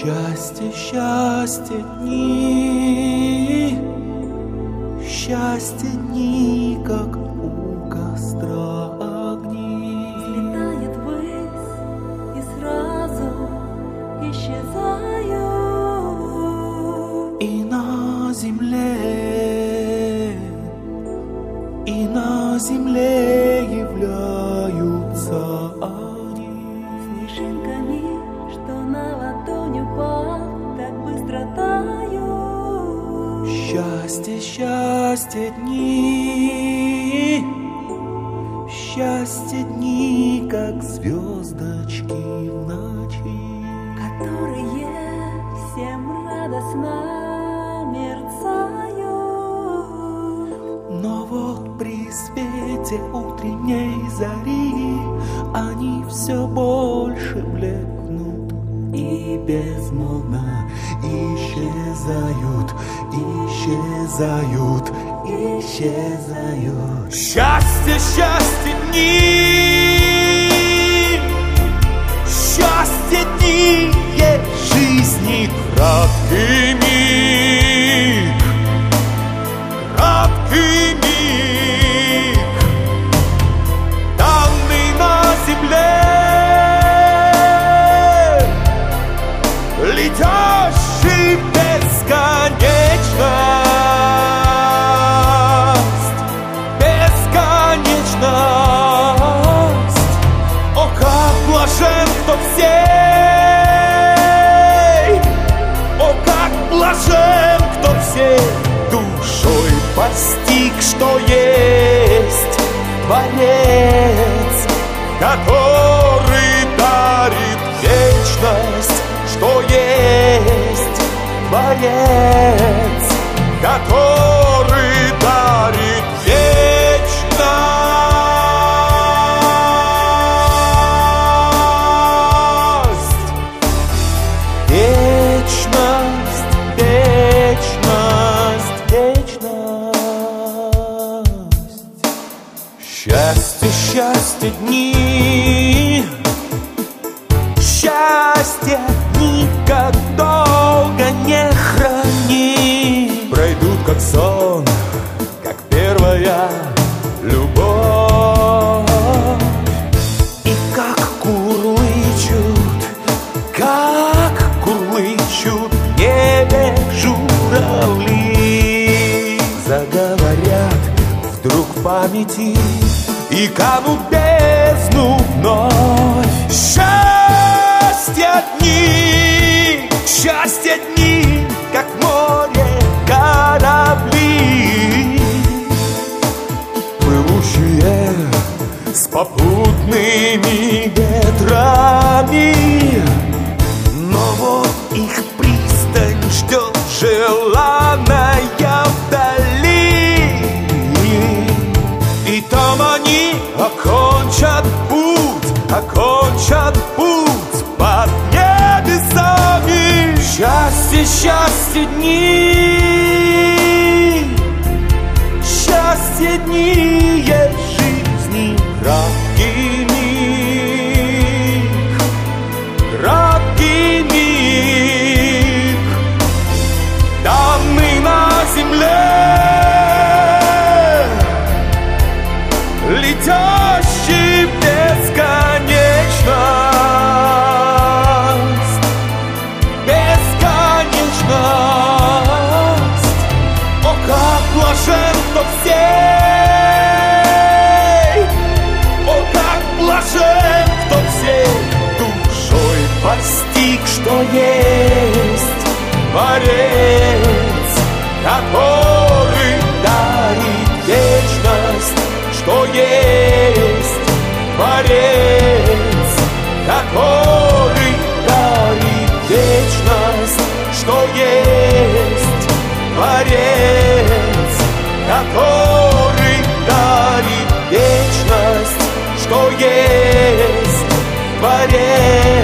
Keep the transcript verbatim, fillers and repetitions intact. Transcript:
Счастье, счастье дни, счастье дни, как у костра огни. Взлетает ввысь и сразу исчезают. И на земле, и на земле являются они. Снежинками, что на ладонь упал, так быстро тают. Счастье, счастье дни, счастье дни, как звездочки в ночи, Которые всем радостно мерцают. но вот при свете утренней зари они все больше блекнут и безмолвно исчезают, исчезают, исчезают. Счастье, счастье дни, счастье дни есть жизни краткий миг, краткий миг, данный на земле, летящий бесконечность, бесконечность. О, как блажен, кто всей, о, как блажен, кто всей душой постиг, что есть Творец, который дарит вечность, что есть Творец, который дарит вечность, вечность, вечность, вечность. Счастье, счастье дни, счастье дни, как долго не храни, пройдут как сон, как первая любовь. И как курлычут, как курлычут в небе журавли, заговорят вдруг в памяти и канут в бездну вновь. Счастье дни, счастье дни, как море корабли, плывущие с попутными ветрами, но вот их пристань ждет желанная вдали, и там они окончат путь, окончат путь под небесами. Счастье, счастье дни, счастье дни есть жизни краткий миг, краткий миг, данный на земле, летящий в бесконечность, бесконечность. О, как блажен, кто всей, о, как блажен, кто всей душой постиг, что есть Творец, который дарит вечность, что есть Творец, который дарит вечность, что есть Творец, который дарит вечность, что есть Творец.